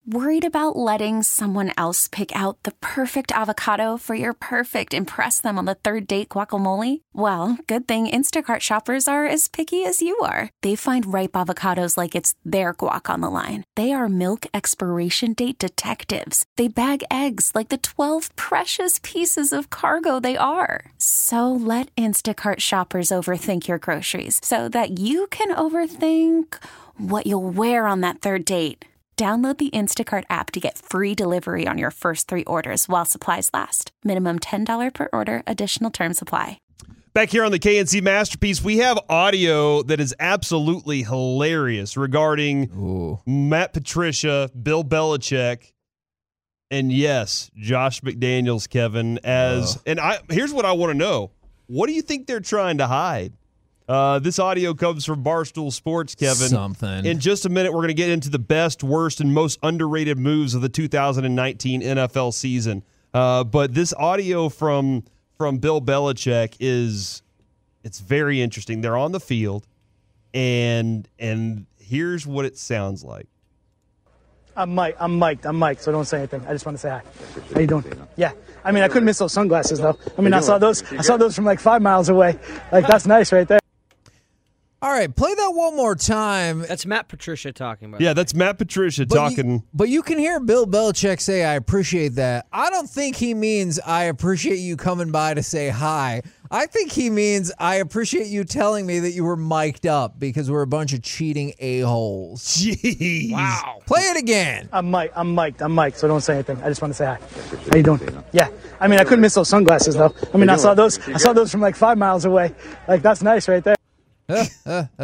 Worried about letting someone else pick out the perfect avocado for your perfect impress them on the third date guacamole? Well, good thing Instacart shoppers are as picky as you are. They find ripe avocados like it's their guac on the line. They are milk expiration date detectives. They bag eggs like the 12 precious pieces of cargo they are. So let Instacart shoppers overthink your groceries so that you can overthink what you'll wear on that third date. Download the Instacart app to get free delivery on your first 3 orders while supplies last. Minimum $10 per order. Additional terms apply. Back here on the KNC Masterpiece, we have audio that is absolutely hilarious regarding Matt Patricia, Bill Belichick, and yes, Josh McDaniels, Kevin. Here's what I want to know. What do you think they're trying to hide? This audio comes from Barstool Sports, Kevin. Something. In just a minute, we're going to get into the best, worst, and most underrated moves of the 2019 NFL season. But this audio from Bill Belichick it's very interesting. They're on the field, and here's what it sounds like. I'm Mike, so don't say anything. I just want to say hi. How you doing? Yeah. I mean, I couldn't miss those sunglasses, though. I mean, I saw those from like 5 miles away. Like, that's nice right there. All right, play that one more time. That's Matt Patricia talking about. Yeah, that's Matt Patricia talking. But you can hear Bill Belichick say, I appreciate that. I don't think he means I appreciate you coming by to say hi. I think he means I appreciate you telling me that you were mic'd up because we're a bunch of cheating a-holes. Jeez. Wow. Play it again. I'm Mike, so don't say anything. I just want to say hi. How you doing? Yeah. I mean, I couldn't miss those sunglasses, though. I mean, I saw those from like 5 miles away. Like, that's nice right there. Thanks.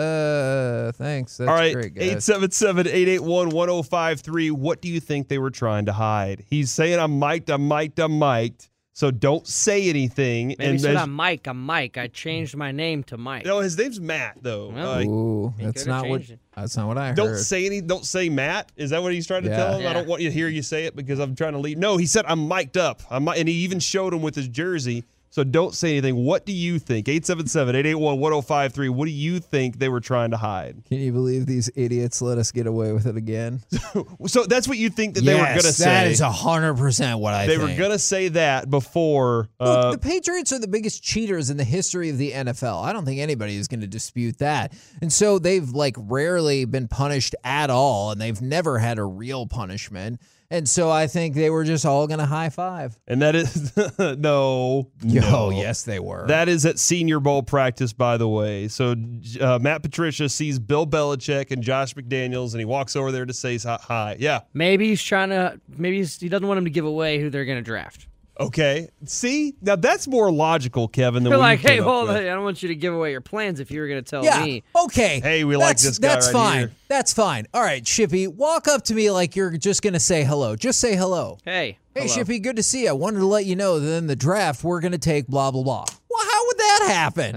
That's all right, great, guys. 877-881-1053. What do you think they were trying to hide? He's saying, I'm mic'd. So don't say anything. Maybe he said, I'm Mike. I changed my name to Mike. No, his name's Matt, though. Well, that's not what I heard. Don't say Matt. Is that what he's trying to tell him? Yeah. I don't want you to hear you say it because I'm trying to leave. No, he said, I'm mic'd up. And he even showed him with his jersey. So don't say anything. What do you think? 877-881-1053. What do you think they were trying to hide? Can you believe these idiots let us get away with it again? So that's what you think that they were going to say? That is 100% what I think. They were going to say that before. Look, the Patriots are the biggest cheaters in the history of the NFL. I don't think anybody is going to dispute that. And so they've rarely been punished at all, and they've never had a real punishment. And so I think they were just all going to high five. And that is no. Yes, they were. That is at Senior Bowl practice, by the way. So Matt Patricia sees Bill Belichick and Josh McDaniels, and he walks over there to say hi. Yeah. Maybe he doesn't want him to give away who they're going to draft. Okay. See? Now that's more logical, Kevin, than They're what like, you came hey, up hold on. with. I don't want you to give away your plans if you were going to tell me. Okay. Hey, we like this guy That's right fine. here. That's fine. All right, Shippy, walk up to me like you're just going to say hello. Just say hello. Hey, Hey, hello. Shippy, good to see you. I wanted to let you know that in the draft, we're going to take blah, blah, blah. Well, how would that happen?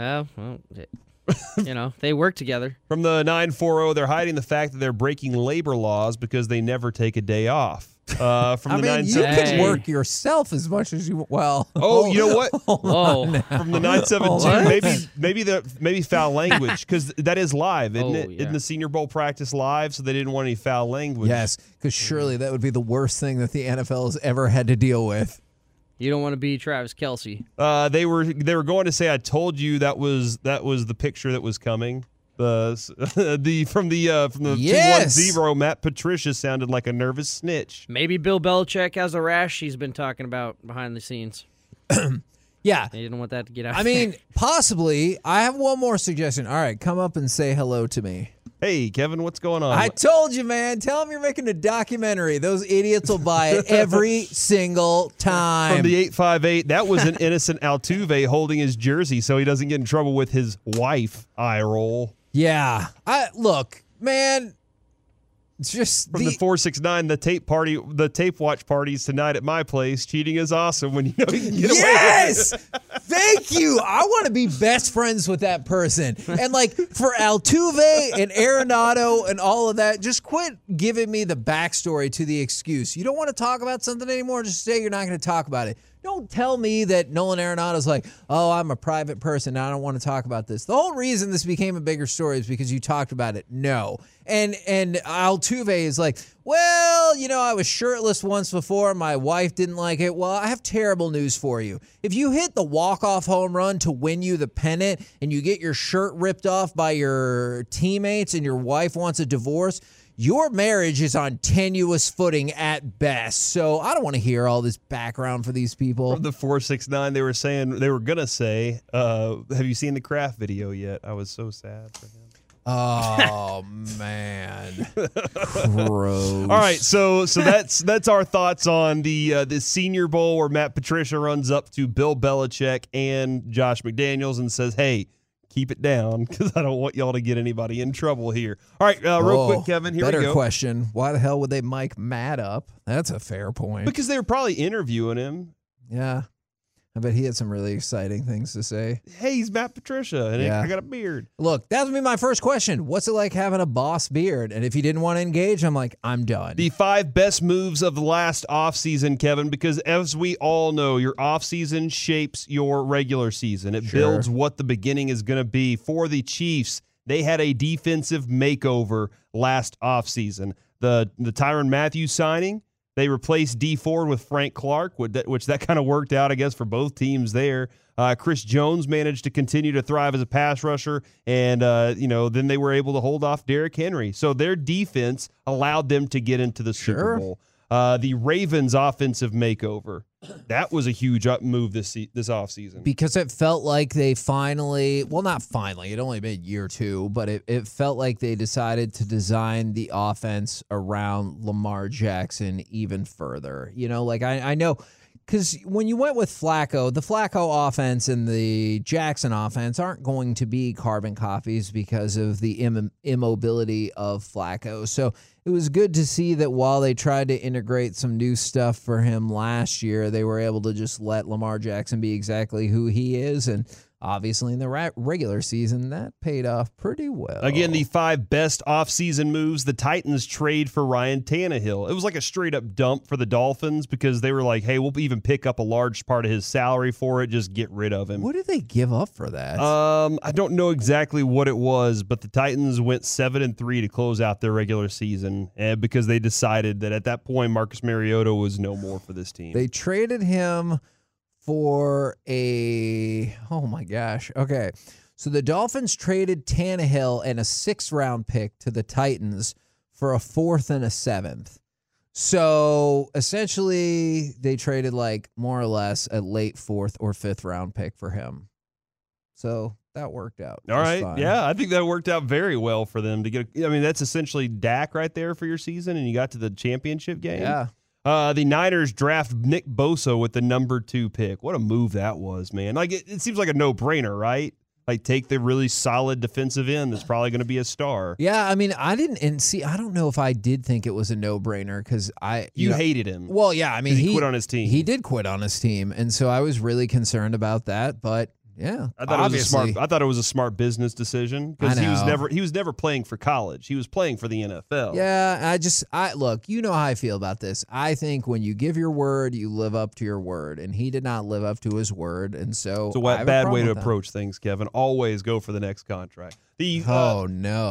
They work together. From the 940, they're hiding the fact that they're breaking labor laws because they never take a day off. From the you can work yourself as much as you well. Oh, you know what? Whoa. From the 972, maybe foul language because that is live, isn't it? Yeah. Isn't the Senior Bowl practice live? So they didn't want any foul language. Yes, because surely that would be the worst thing that the NFL has ever had to deal with. You don't want to be Travis Kelce. They were going to say, I told you that was the picture that was coming. From the 210, Matt Patricia sounded like a nervous snitch. Maybe Bill Belichick has a rash he's been talking about behind the scenes. Yeah. You don't want that to get out. I mean, possibly. I have one more suggestion. All right, come up and say hello to me. Hey, Kevin, what's going on? I told you, man. Tell them you're making a documentary. Those idiots will buy it every single time. From the 858, that was an innocent Altuve holding his jersey so he doesn't get in trouble with his wife. Eye roll. Yeah. Look, man. It's just from the 469, the tape watch parties tonight at my place. Cheating is awesome when you know you can get away with it. Thank you. I want to be best friends with that person. And for Altuve and Arenado and all of that, just quit giving me the backstory to the excuse. You don't want to talk about something anymore, just say you're not going to talk about it. Don't tell me that Nolan Arenado's like, oh, I'm a private person. I don't want to talk about this. The whole reason this became a bigger story is because you talked about it. No. And Altuve is like, Well, I was shirtless once before. My wife didn't like it. Well, I have terrible news for you. If you hit the walk-off home run to win you the pennant and you get your shirt ripped off by your teammates and your wife wants a divorce, your marriage is on tenuous footing at best. So I don't want to hear all this background for these people. From the 469, they were going to say, have you seen the Kraft video yet? I was so sad for him. Oh man, gross. All right, so that's our thoughts on the Senior Bowl where Matt Patricia runs up to Bill Belichick and Josh McDaniels and says, "Hey, keep it down because I don't want y'all to get anybody in trouble here." All right, real quick, Kevin. Here we go. Better question: why the hell would they mic Matt up? That's a fair point. Because they were probably interviewing him. Yeah. I bet he had some really exciting things to say. Hey, he's Matt Patricia, and I got a beard. Look, that would be my first question. What's it like having a boss beard? And if he didn't want to engage, I'm like, I'm done. The 5 best moves of the last offseason, Kevin, because as we all know, your offseason shapes your regular season. It builds what the beginning is going to be. For the Chiefs, they had a defensive makeover last offseason. The Tyrann Mathieu signing, they replaced Dee Ford with Frank Clark, which that kind of worked out, I guess, for both teams there. Chris Jones managed to continue to thrive as a pass rusher, and then they were able to hold off Derrick Henry. So their defense allowed them to get into the Super Bowl. The Ravens' offensive makeover, that was a huge move this offseason. Because it felt like they not finally, it only been year 2, but it felt like they decided to design the offense around Lamar Jackson even further. I know, because when you went with Flacco, the Flacco offense and the Jackson offense aren't going to be carbon copies because of the immobility of Flacco. So it was good to see that while they tried to integrate some new stuff for him last year, they were able to just let Lamar Jackson be exactly who he is. And obviously in the regular season, that paid off pretty well. Again, the 5 best offseason moves. The Titans trade for Ryan Tannehill. It was like a straight-up dump for the Dolphins because they were like, hey, we'll even pick up a large part of his salary for it. Just get rid of him. What did they give up for that? I don't know exactly what it was, but the Titans went 7-3 to close out their regular season because they decided that at that point, Marcus Mariota was no more for this team. They traded him for oh my gosh. Okay. So the Dolphins traded Tannehill and a 6th-round pick to the Titans for a 4th and a 7th. So essentially they traded more or less a late 4th or 5th-round pick for him. So that worked out. All right. Fine. Yeah, I think that worked out very well for them to get. That's essentially Dak right there for your season, and you got to the championship game. Yeah. The Niners draft Nick Bosa with the number 2 pick. What a move that was, man. It seems like a no-brainer, right? Take the really solid defensive end that's probably going to be a star. Yeah, I don't know if I did think it was a no-brainer because You hated him. Well, yeah, he quit on his team. He did quit on his team, and so I was really concerned about that, but yeah, I thought it was a smart business decision because he was never playing for college. He was playing for the NFL. Yeah, look, you know how I feel about this. I think when you give your word, you live up to your word, and he did not live up to his word, and so it's a bad way to approach things, Kevin. Always go for the next contract. No.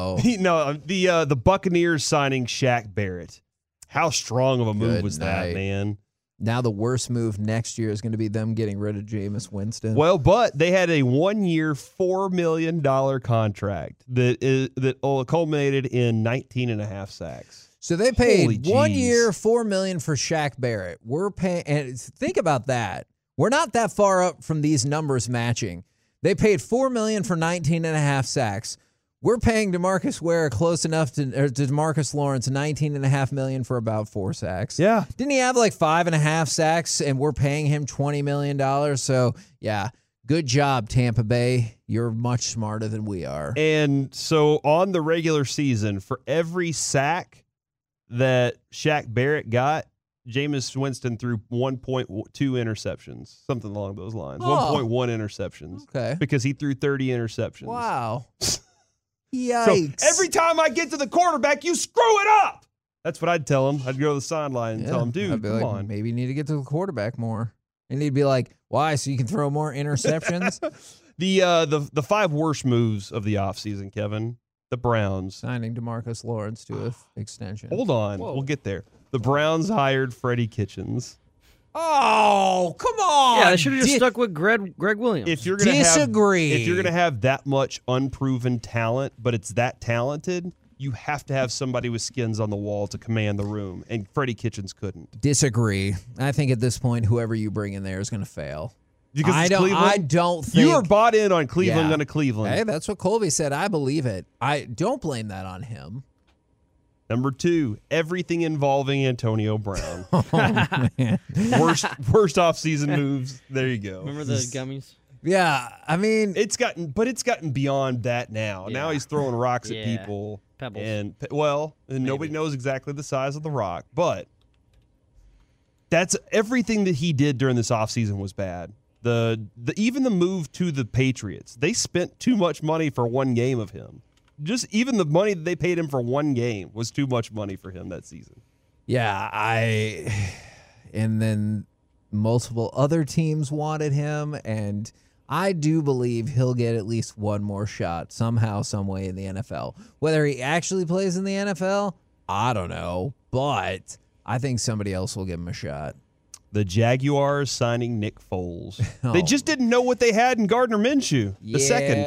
The Buccaneers signing Shaq Barrett. How strong of a move was that, man? Now the worst move next year is going to be them getting rid of Jameis Winston. Well, but they had a 1-year, $4 million contract that culminated in 19.5 sacks. So they paid 1 year, $4 million for Shaq Barrett. We're paying, and think about that. We're not that far up from these numbers matching. They paid $4 million for 19.5 sacks. We're paying DeMarcus Ware close enough to DeMarcus Lawrence $19.5 million for about 4 sacks. Yeah. Didn't he have 5.5 sacks and we're paying him $20 million? So, yeah, good job, Tampa Bay. You're much smarter than we are. And so on the regular season, for every sack that Shaq Barrett got, Jameis Winston threw 1.2 interceptions, something along those lines. 1.1 interceptions. Okay. Because he threw 30 interceptions. Wow. Yikes. So every time I get to the quarterback, you screw it up. That's what I'd tell him. I'd go to the sideline and tell him, dude, come on. Maybe you need to get to the quarterback more. And he'd be like, why? So you can throw more interceptions? The 5 worst moves of the offseason, Kevin. the Browns. Signing DeMarcus Lawrence to an extension. Hold on. We'll get there. The Browns hired Freddie Kitchens. Oh, come on. Yeah, they should have just stuck with Greg Williams. If you're gonna Disagree. if you're gonna have that much unproven talent, but it's that talented, you have to have somebody with skins on the wall to command the room, and Freddie Kitchens couldn't. Disagree. I think at this point, whoever you bring in there is going to fail. Because I it's don't. Cleveland? I don't think You are bought in on Cleveland Yeah. going to Cleveland. Hey, that's what Colby said. I believe it. I don't blame that on him. Number 2, everything involving Antonio Brown. Oh, man. worst offseason moves. There you go. Remember the gummies? Yeah, I mean, It's gotten beyond that now. Now Yeah. he's throwing rocks at Yeah. people. Pebbles. And nobody knows exactly the size of the rock, but that's everything that he did during this offseason was bad. Even the move to the Patriots, they spent too much money for one game of him. Just even the money that they paid him for one game was too much money for him that season. yeah, and then multiple other teams wanted him, and I do believe he'll get at least one more shot somehow, some way in the NFL. Whether he actually plays in the NFL, I don't know, but I think somebody else will give him a shot. The Jaguars signing Nick Foles. They Oh. just didn't know what they had in Gardner Minshew, the second.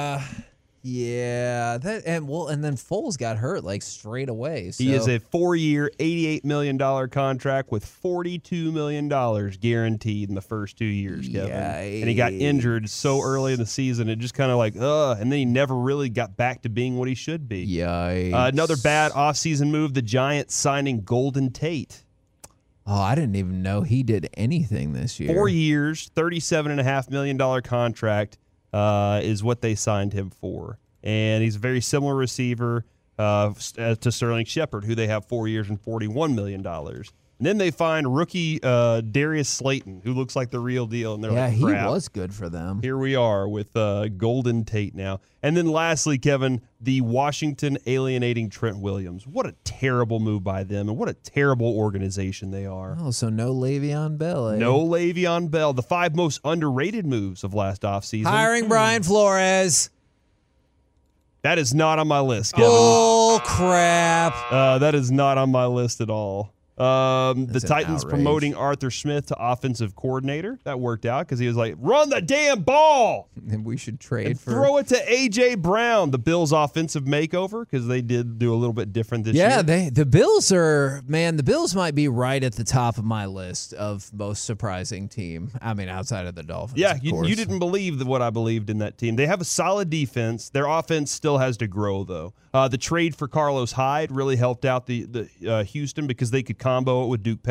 Yeah, and then Foles got hurt like straight away. So. He is a 4-year, $88 million contract with $42 million guaranteed in the first 2 years, Kevin. And he got injured so early in the season, it just kind of like, and then he never really got back to being what he should be. Yikes. Another bad offseason move, the Giants signing Golden Tate. Oh, I didn't even know he did anything this year. 4 years, $37.5 million contract is what they signed him for. And he's a very similar receiver to Sterling Shepard, who they have 4 years and $41 million. And then they find rookie Darius Slayton, who looks like the real deal. And they're Yeah, like, he crap. was good for them. Here we are with Golden Tate now. And then lastly, Kevin, the Washington alienating Trent Williams. What a terrible move by them, and what a terrible organization they are. Oh, so no Le'Veon Bell. Eh? No Le'Veon Bell. The 5 most underrated moves of last offseason. Hiring Brian Flores. That is not on my list, Kevin. Oh, crap. That is not on my list at all. The That's an Titans outrage. promoting Arthur Smith to offensive coordinator. That worked out because he was like, run the damn ball. And we should trade And for. throw it to A.J. Brown, the Bills' offensive makeover, because they did do a little bit different this Yeah, year. the Bills are, man, the Bills might be right at the top of my list of most surprising team. I mean, outside of the Dolphins. Yeah, of you course. didn't believe what I believed in that team. They have a solid defense. Their offense still has to grow, though. The trade for Carlos Hyde really helped out the Houston because they could combo it with Duke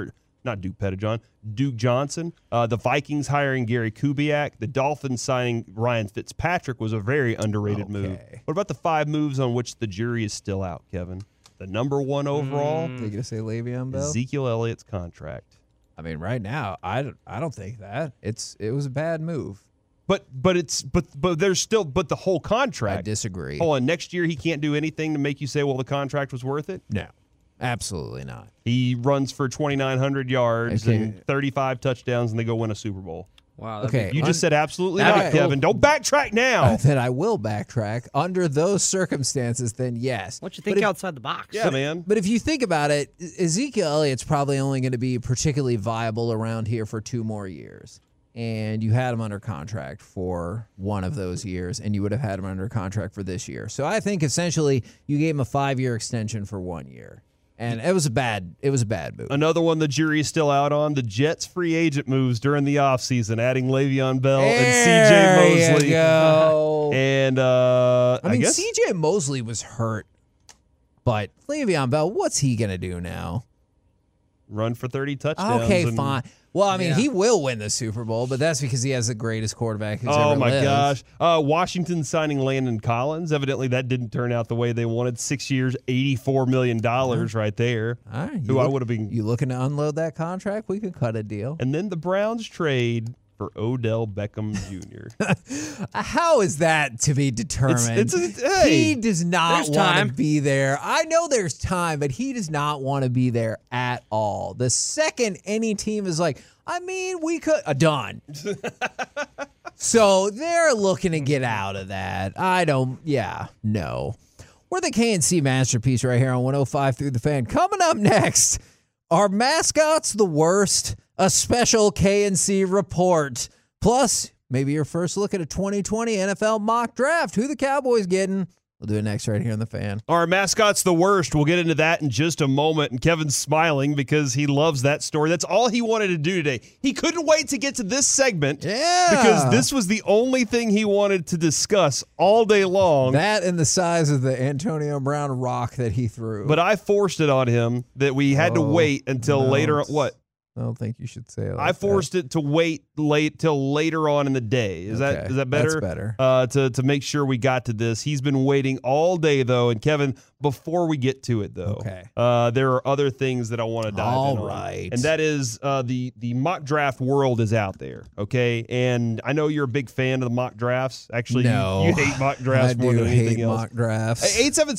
Johnson. The Vikings hiring Gary Kubiak. The Dolphins signing Ryan Fitzpatrick was a very underrated move. What about the 5 moves on which the jury is still out, Kevin? The number 1 overall, Are you going to say Le'Veon Bell? Ezekiel Elliott's contract. I mean, right now, I don't think that. It was a bad move. But there's still the whole contract. I disagree. Hold on, next year he can't do anything to make you say, well, the contract was worth it? No, absolutely not. He runs for 2,900 yards Okay. and 35 touchdowns, and they go win a Super Bowl. Wow. Okay. You just said absolutely That'd not, be cool. Kevin. Don't backtrack now. Then I will backtrack. Under those circumstances, then yes. What you think outside the box? Yeah, man. But if you think about it, Ezekiel Elliott's probably only going to be particularly viable around here for 2 more years. And you had him under contract for one of those years, and you would have had him under contract for this year. So I think essentially you gave him a 5-year extension for 1 year. And it was a bad move. Another one the jury is still out on, the Jets free agent moves during the offseason, adding Le'Veon Bell and C.J. Mosley. You go. And I mean, guess C.J. Mosley was hurt, but Le'Veon Bell, what's he going to do now? run for 30 touchdowns. Okay, and- fine. Well, I mean, he will win the Super Bowl, but that's because he has the greatest quarterback who's Oh ever my lived. gosh! Washington signing Landon Collins. Evidently, that didn't turn out the way they wanted. 6 years, $84 million right there. All right, Who I would have been. You looking to unload that contract? We could cut a deal. And then the Browns trade for Odell Beckham Jr. How is that to be determined? hey, he does not there's want time. to be there. I know there's time, but he does not want to be there at all. The second any team is like, I mean, we could done. So they're looking to get out of that. No. We're the KNC Masterpiece right here on 105 Through the Fan. Coming up next, are mascots the worst? A special KNC report. Plus, maybe your first look at a 2020 NFL mock draft. Who the Cowboys getting? We'll do it next right here on The Fan. Our mascot's the worst. We'll get into that in just a moment. And Kevin's smiling because he loves that story. That's all he wanted to do today. He couldn't wait to get to this segment. Yeah. Because this was the only thing he wanted to discuss all day long. That and the size of the Antonio Brown rock that he threw. But I forced it on him that we had to wait until later. What? I don't think you should say it like I forced it to wait till later on in the day. Is that better? That's better. To make sure we got to this. He's been waiting all day though. And Kevin, before we get to it though, there are other things that I want to dive in on. And that is the mock draft world is out there. Okay, and I know you're a big fan of the mock drafts. Actually, no, you hate mock drafts more than anything else. Mock drafts.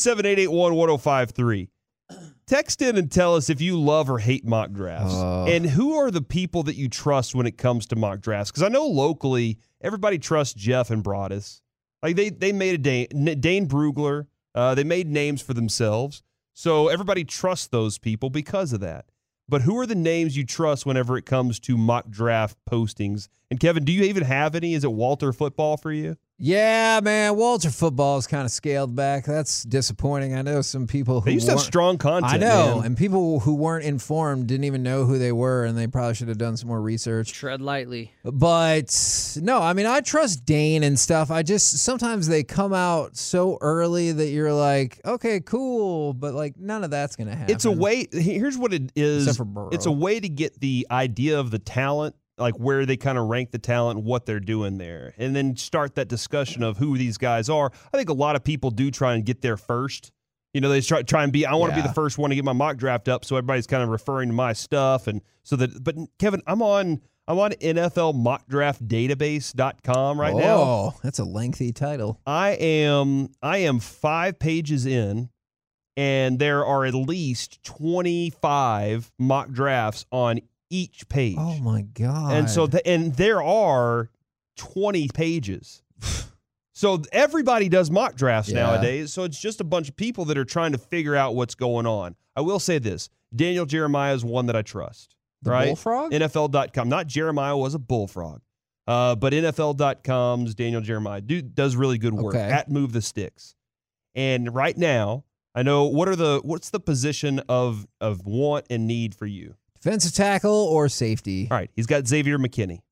877-881-1053. Text in and tell us if you love or hate mock drafts. And who are the people that you trust when it comes to mock drafts? Because I know locally, everybody trusts Jeff and Broadus. Like they made a Dane Brugler. They made names for themselves. So everybody trusts those people because of that. But who are the names you trust whenever it comes to mock draft postings? And Kevin, do you even have any? Is it Walter Football for you? Yeah, man, Walter Football is kind of scaled back. That's disappointing. I know some people who they used to have strong content. I know, man. And people who weren't informed didn't even know who they were, and they probably should have done some more research. Tread lightly. But no, I mean, I trust Dane and stuff. I just sometimes they come out so early that you're like, okay, cool, but like none of that's gonna happen. It's a way. Here's what it is. Except for Burrow. It's a way to get the idea of the talent, like where they kind of rank the talent and what they're doing there, and then start that discussion of who these guys are. I think a lot of people do try and get there first. You know, they try and be, I want to be the first one to get my mock draft up, so everybody's kind of referring to my stuff. And so that, but Kevin, I'm on NFLmockdraftdatabase.com right now. Oh, that's a lengthy title. I am 5 pages in, and there are at least 25 mock drafts on each page. Oh my God. And so and there are 20 pages. So everybody does mock drafts nowadays. So it's just a bunch of people that are trying to figure out what's going on. I will say this. Daniel Jeremiah is one that I trust. The right? Bullfrog? NFL.com. Not Jeremiah was a bullfrog. But NFL.com's Daniel Jeremiah does really good work at Move the Sticks. And right now, I know what's the position of want and need for you? Defensive tackle or safety? All right, he's got Xavier McKinney.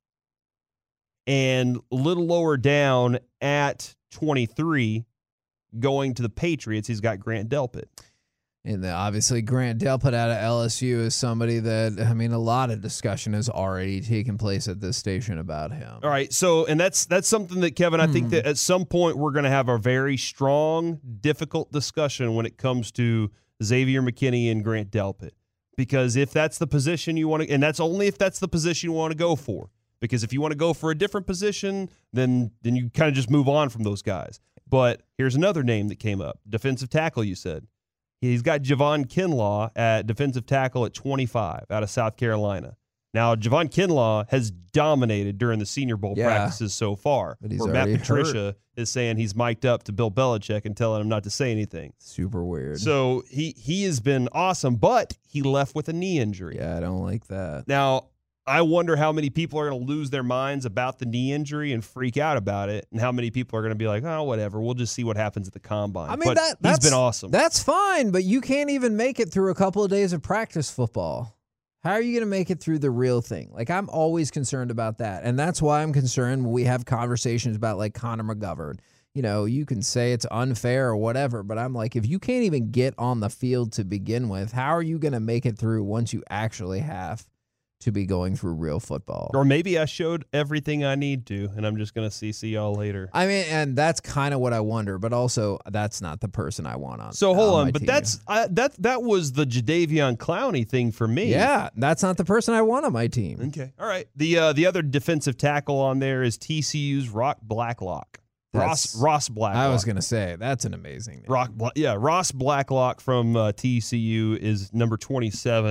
And a little lower down at 23, going to the Patriots, he's got Grant Delpit. And obviously Grant Delpit out of LSU is somebody that, I mean, a lot of discussion has already taken place at this station about him. All right, so, and that's something that, Kevin, I think that at some point we're going to have a very strong, difficult discussion when it comes to Xavier McKinney and Grant Delpit. Because if that's the position you want to, and that's only if that's the position you want to go for. Because if you want to go for a different position, then you kind of just move on from those guys. But here's another name that came up. Defensive tackle, you said. He's got Javon Kinlaw at defensive tackle at 25 out of South Carolina. Now, Javon Kinlaw has dominated during the Senior Bowl practices so far. But he's where Matt already Patricia is saying he's mic'd up to Bill Belichick and telling him not to say anything. Super weird. So he has been awesome, but he left with a knee injury. Yeah, I don't like that. Now, I wonder how many people are going to lose their minds about the knee injury and freak out about it, and how many people are going to be like, oh, whatever, we'll just see what happens at the combine. I mean, but he's been awesome. That's fine, but you can't even make it through a couple of days of practice football. How are you going to make it through the real thing? Like, I'm always concerned about that, and that's why I'm concerned when we have conversations about, like, Connor McGovern. You know, you can say it's unfair or whatever, but I'm like, if you can't even get on the field to begin with, how are you going to make it through once you actually have to be going through real football? Or maybe I showed everything I need to, and I'm just going to see y'all later. I mean, and that's kind of what I wonder, but also that's not the person I want on. So hold on, but team. that was the Jadeveon Clowney thing for me. Yeah, that's not the person I want on my team. Okay, all right. The other defensive tackle on there is TCU's Ross Blacklock. Ross Blacklock. I was going to say, that's an amazing name. Ross Blacklock from TCU is number 27.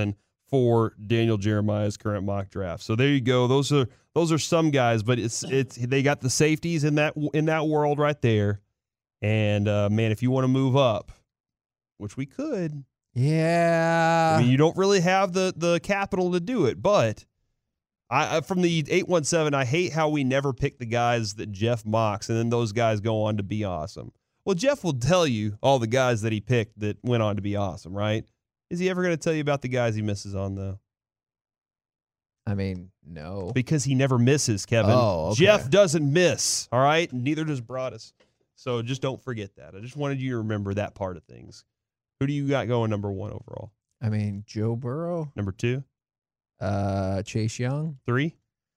for Daniel Jeremiah's current mock draft. So there you go. Those are some guys, but it's they got the safeties in that world right there. And man, if you want to move up, which we could, yeah. I mean, you don't really have the capital to do it, but I from the 817, I hate how we never pick the guys that Jeff mocks, and then those guys go on to be awesome. Well, Jeff will tell you all the guys that he picked that went on to be awesome, right? Is he ever going to tell you about the guys he misses on, though? I mean, no. Because he never misses, Kevin. Oh, okay. Jeff doesn't miss, all right? Neither does Broadus. So just don't forget that. I just wanted you to remember that part of things. Who do you got going number 1 overall? I mean, Joe Burrow. Number 2? Chase Young. 3?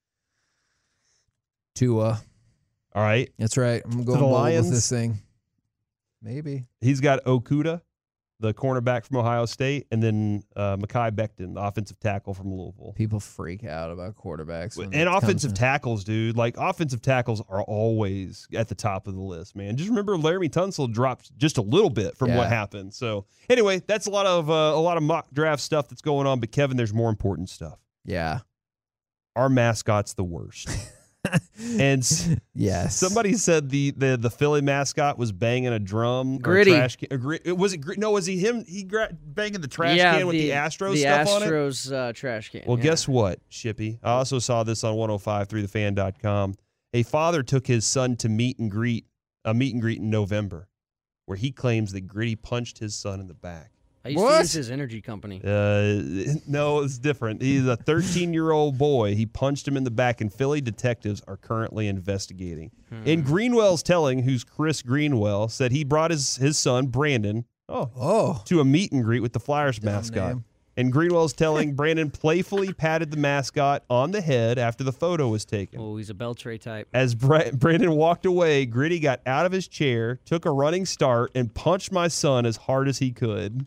Tua. All right. That's right. I'm going the bold Lions? with this thing. Maybe. He's got Okudah, the cornerback from Ohio State, and then Mekhi Becton, the offensive tackle from Louisville. People freak out about quarterbacks. And offensive tackles, dude. Like, offensive tackles are always at the top of the list, man. Just remember Laramie Tunsil dropped just a little bit from what happened. So, anyway, that's a lot of mock draft stuff that's going on. But, Kevin, there's more important stuff. Yeah. Our mascot's the worst. And yes, somebody said the Philly mascot was banging a drum. Gritty. Or trash can. Was it? No, was he him? He banging the trash can with the Astros stuff on it? The Astros trash can. Well, guess what, Shippy? I also saw this on 105.3thefan.com. A father took his son to a meet and greet in November, where he claims that Gritty punched his son in the back. I used to use his energy company. No, it's different. He's a 13-year-old boy. He punched him in the back, and Philly detectives are currently investigating. In Greenwell's telling, who's Chris Greenwell, said he brought his son, Brandon, to a meet and greet with the Flyers mascot. Name. And Greenwell's telling, Brandon playfully patted the mascot on the head after the photo was taken. Oh, he's a Beltray type. As Brandon walked away, Gritty got out of his chair, took a running start, and punched my son as hard as he could.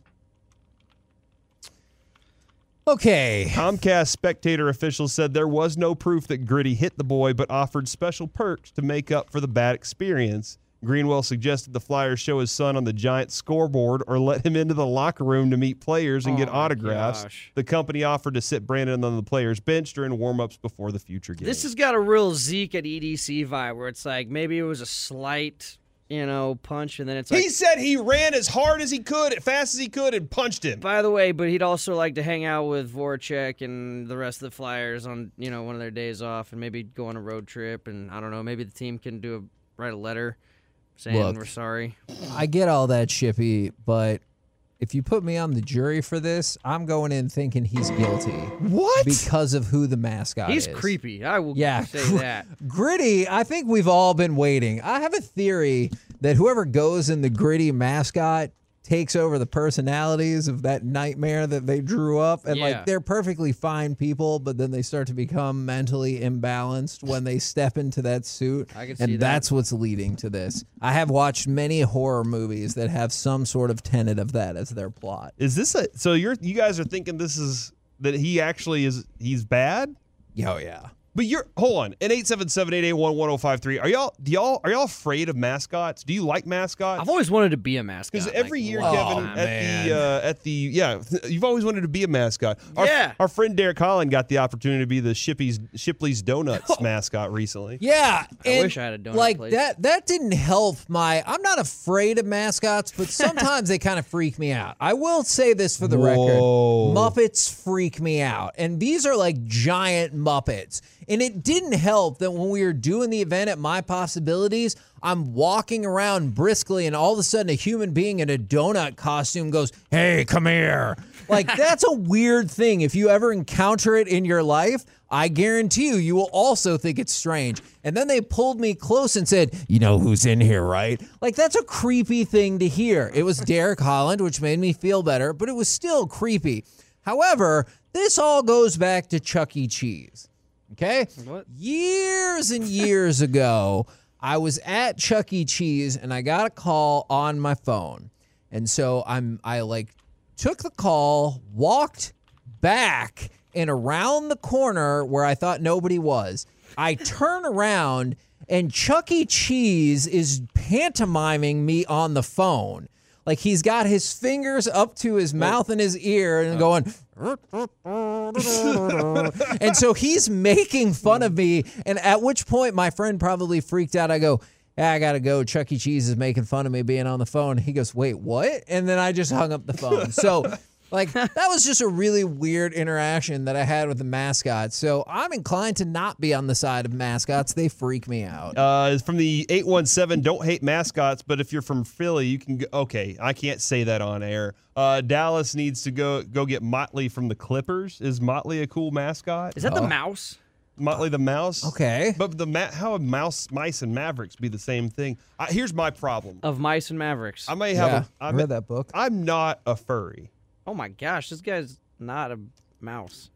Okay. Comcast Spectator officials said there was no proof that Gritty hit the boy, but offered special perks to make up for the bad experience. Greenwell suggested the Flyers show his son on the giant scoreboard or let him into the locker room to meet players and get autographs. Gosh. The company offered to sit Brandon on the players' bench during warm-ups before the future game. This has got a real Zeke at EDC vibe where it's like maybe it was a slight, punch, and then it's like... He said he ran as hard as he could, as fast as he could, and punched him. By the way, but he'd also like to hang out with Voracek and the rest of the Flyers on, one of their days off and maybe go on a road trip, and I don't know, maybe the team can write a letter saying we're sorry. I get all that, Shippy, but if you put me on the jury for this, I'm going in thinking he's guilty. What? Because of who the mascot is. He's creepy. I will say that. Gritty, I think we've all been waiting. I have a theory that whoever goes in the Gritty mascot takes over the personalities of that nightmare that they drew up. And they're perfectly fine people, but then they start to become mentally imbalanced when they step into that suit. I can see and that's what's leading to this. I have watched many horror movies that have some sort of tenet of that as their plot. Is this so you guys are thinking this is that he actually he's bad? Oh yeah. But hold on. In 877-881-1053, are y'all afraid of mascots? Do you like mascots? I've always wanted to be a mascot. Because every year, Kevin, you've always wanted to be a mascot. Our friend Derek Holland got the opportunity to be the Shipley's Donuts mascot recently. Yeah, I wish I had a donut place. That didn't help I'm not afraid of mascots, but sometimes they kind of freak me out. I will say this for the record. Muppets freak me out. And these are like giant Muppets. And it didn't help that when we were doing the event at My Possibilities, I'm walking around briskly and all of a sudden a human being in a donut costume goes, "Hey, come here." Like, that's a weird thing. If you ever encounter it in your life, I guarantee you will also think it's strange. And then they pulled me close and said, "You know who's in here, right?" Like, that's a creepy thing to hear. It was Derek Holland, which made me feel better, but it was still creepy. However, this all goes back to Chuck E. Cheese. Okay? What? Years and years ago, I was at Chuck E. Cheese and I got a call on my phone. And so I took the call, walked back and around the corner where I thought nobody was. I turn around and Chuck E. Cheese is pantomiming me on the phone. Like, he's got his fingers up to his mouth and his ear and going, And so he's making fun of me. And at which point my friend probably freaked out. I go, I got to go. Chuck E. Cheese is making fun of me being on the phone. He goes, wait, what? And then I just hung up the phone. So like that was just a really weird interaction that I had with the mascot. So I'm inclined to not be on the side of mascots. They freak me out. From the 817, don't hate mascots, but if you're from Philly, you can go. Okay, I can't say that on air. Dallas needs to go get Motley from the Clippers. Is Motley a cool mascot? Is that the mouse? Motley the mouse? Okay. But how would mice and Mavericks be the same thing? Here's my problem. Of Mice and Mavericks. I may have I read that book. I'm not a furry. Oh my gosh, this guy's not a mouse.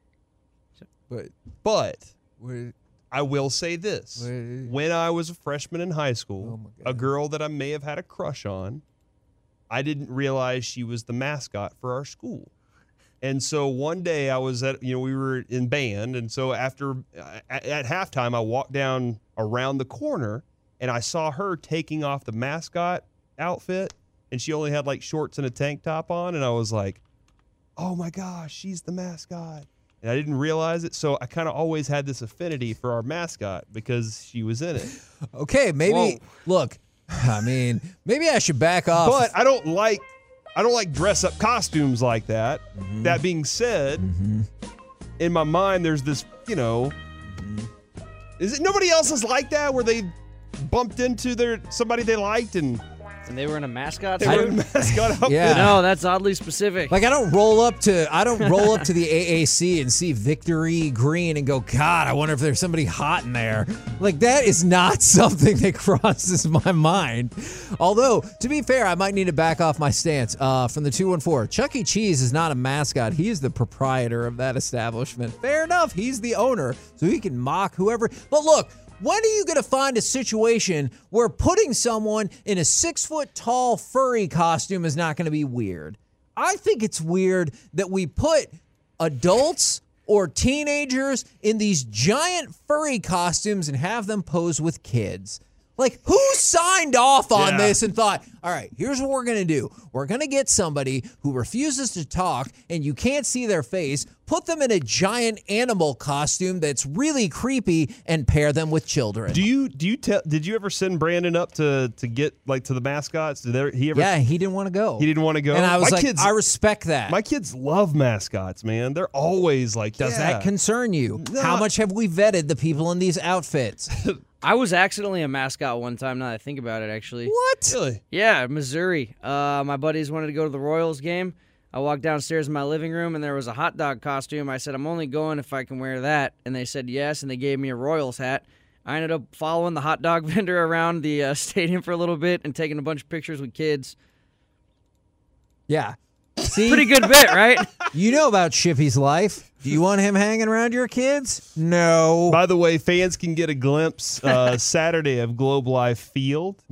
But I will say this. Wait. When I was a freshman in high school, Oh my God. a girl that I may have had a crush on, I didn't realize she was the mascot for our school. And so one day I was we were in band. And so after, at halftime, I walked down around the corner and I saw her taking off the mascot outfit. And she only had like shorts and a tank top on. And I was like, oh my gosh, she's the mascot. And I didn't realize it. So I kind of always had this affinity for our mascot because she was in it. Okay, maybe, look, I mean, maybe I should back off. But I don't like dress up costumes like that. Mm-hmm. That being said, in my mind, there's this, is it nobody else is like that where they bumped into somebody they liked and they were in a mascot they were suit? in a mascot outfit? Yeah. No, that's oddly specific. Like I don't roll up to the AAC and see Victory Green and go, God, I wonder if there's somebody hot in there. Like that is not something that crosses my mind. Although, to be fair, I might need to back off my stance. From the 214, Chuck E. Cheese is not a mascot. He is the proprietor of that establishment. Fair enough. He's the owner, so he can mock whoever. But look, when are you going to find a situation where putting someone in a 6-foot-tall furry costume is not going to be weird? I think it's weird that we put adults or teenagers in these giant furry costumes and have them pose with kids. Like, who signed off on this and thought, all right, here's what we're going to do. We're going to get somebody who refuses to talk and you can't see their face, put them in a giant animal costume that's really creepy, and pair them with children. Did you ever send Brandon up to get like to the mascots? Yeah, he didn't want to go. He didn't want to go. And I was I respect that. My kids love mascots, man. They're always like, Does that concern you? No. How much have we vetted the people in these outfits? I was accidentally a mascot one time, now that I think about it, actually. What? Really? Yeah, Missouri. My buddies wanted to go to the Royals game. I walked downstairs in my living room, and there was a hot dog costume. I said, I'm only going if I can wear that. And they said yes, and they gave me a Royals hat. I ended up following the hot dog vendor around the stadium for a little bit and taking a bunch of pictures with kids. Yeah. See? Pretty good bit, right? You know about Shippy's life. Do you want him hanging around your kids? No. By the way, fans can get a glimpse Saturday of Globe Life Field.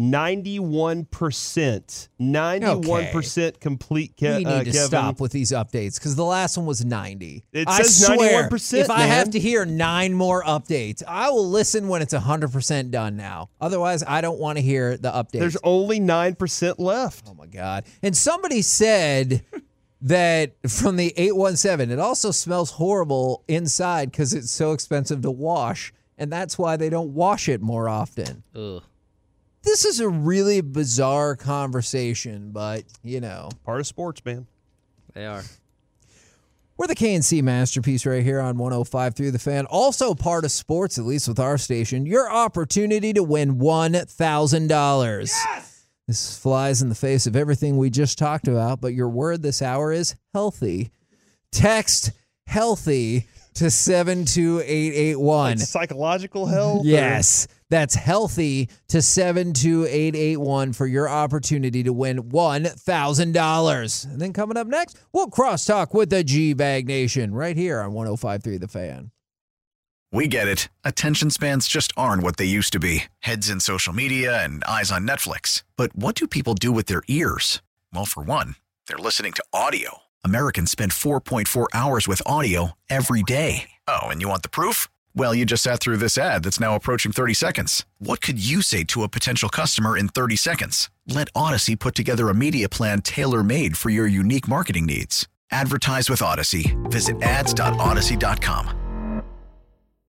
91% complete. We need to Kevin. stop with these updates because the last one was 90. It I says swear, 91%, if I man. have to hear 9 more updates, I will listen when it's 100% done now. Otherwise, I don't want to hear the updates. There's only 9% left. Oh, my God. And somebody said that from the 817, it also smells horrible inside because it's so expensive to wash, and that's why they don't wash it more often. Ugh. This is a really bizarre conversation, but, Part of sports, man. They are. We're the KNC Masterpiece right here on 105.3 The Fan. Also part of sports, at least with our station, your opportunity to win $1,000. Yes! This flies in the face of everything we just talked about, but your word this hour is healthy. Text healthy to 72881. Like psychological health? Yes, that's healthy to 72881 for your opportunity to win $1,000. And then coming up next, we'll crosstalk with the G-Bag Nation right here on 105.3 The Fan. We get it. Attention spans just aren't what they used to be. Heads in social media and eyes on Netflix. But what do people do with their ears? Well, for one, they're listening to audio. Americans spend 4.4 hours with audio every day. Oh, and you want the proof? Well, you just sat through this ad that's now approaching 30 seconds. What could you say to a potential customer in 30 seconds? Let Odyssey put together a media plan tailor-made for your unique marketing needs. Advertise with Odyssey. Visit ads.odyssey.com.